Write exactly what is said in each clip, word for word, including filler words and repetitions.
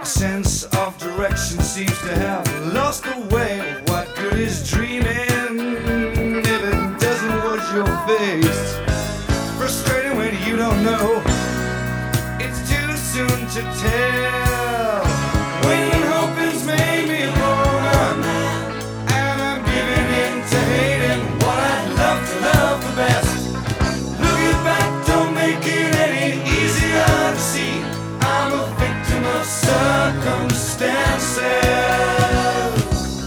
sense of direction seems to have lost the way. What good is dreaming if it doesn't wash your face? Frustrating when you don't know. It's too soon to tell. Waiting and hoping's made me a loner, and I'm giving in to hating what I'd love to love the best. Looking back don't make it any easier to see. I'm a victim of circumstances,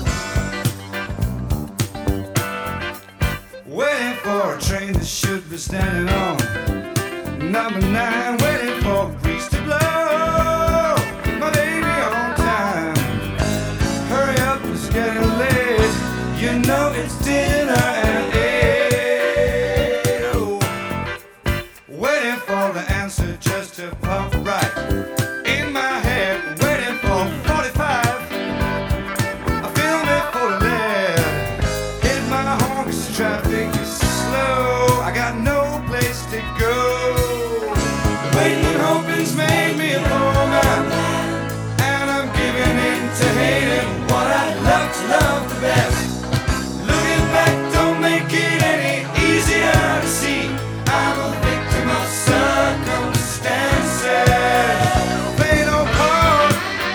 waiting for a train that should be standing on number nine, waiting for a breeze to blow my baby on time. Hurry up, it's getting late. You know it's dinner at eight. Oh, waiting for the answer just to pop right in my head. Waiting for forty-five. I feel me for the lead. Hit my horn 'cause traffic is slow. I got no place to go. Waiting and hoping's made me a poor man, and I'm giving in to hating what I'd love to love the best. Looking back don't make it any easier to see. I'm a victim of circumstances. Play no part.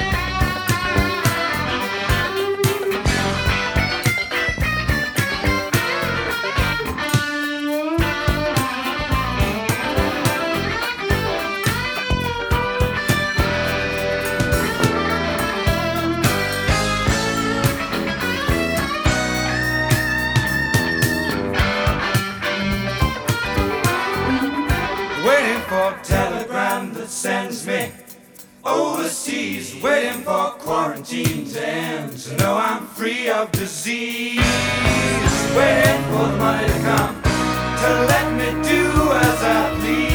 Waiting for a telegram that sends me overseas. Waiting for quarantine to end, to know I'm free of disease. Waiting for the money to come to let me do as I please.